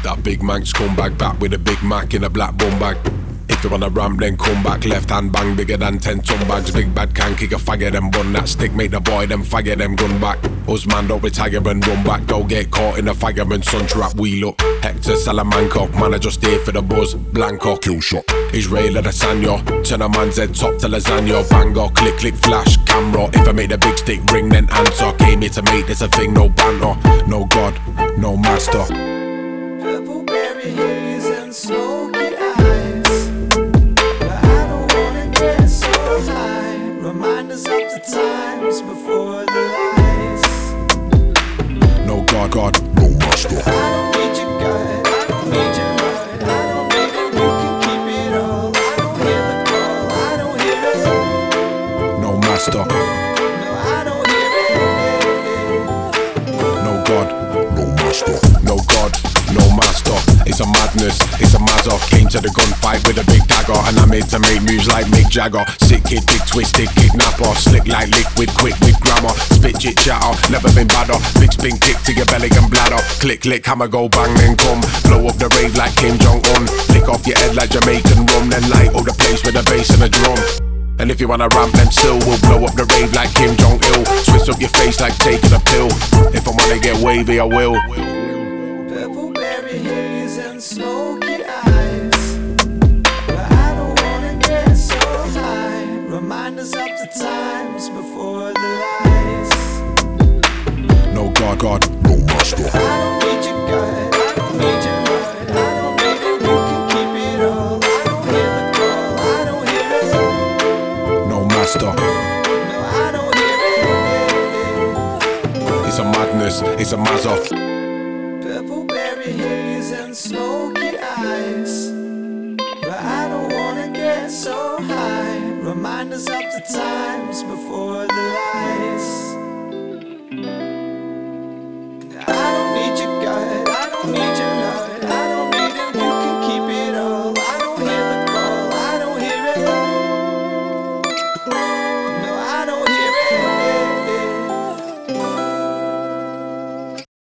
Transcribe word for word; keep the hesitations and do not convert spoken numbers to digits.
That big Manx scumbag back with a Big Mac in a black bum bag. If you're on a ramp, then come back. Left hand bang bigger than ten ton bags. Big bad can kick a faggot and bun that stick. Make the boy them faggot them gun back. Us man don't retire and run back. Don't get caught in the faggot and sun trap. We look Hector Salamanca, man I just here for the buzz. Blanco, kill shot. Israel Adesanya, turn a man's head top to lasagna. Banger, click click flash camera. If I make the big stick ring, then answer. Came here to make this a thing, no banter, no god, no master. Purple berry haze and smoky eyes, but I don't wanna get so high. Remind us of the times before the lies. No god, god, no master. I don't need your guide, I don't need your ride, I don't need it, you can keep it all. I don't hear the call, I don't hear it. No master. No, I don't hear it. No god, no master. No god, no master. It's a madness, it's a mazza. Came to the gunfight with a big dagger, and I'm made to make moves like Mick Jagger. Sick kid, big twisted kidnapper. Slick like liquid, quick with grammar. Spit chit chatter, never been badder. Big spin kick to your belly and bladder. Click, click, hammer go bang, then come. Blow up the rave like Kim Jong-un. Lick off your head like Jamaican rum. Then light up the place with a bass and a drum. And if you wanna ramp, then still we'll blow up the rave like Kim Jong-il. Switch up your face like taking a pill. If I wanna get wavy, I will. Purple berry haze and smoky eyes, but I don't wanna get so high. Remind us of the times before the lies. No god, god, no master. I don't need your guide, I don't need your ride, I don't need it, you can keep it all. I don't hear the call, I don't hear it. No master. No, I don't hear it. It's a madness, it's a mazza. Purple berry haze and smoky eyes, but I don't wanna get so high. Remind us of the times before the lies.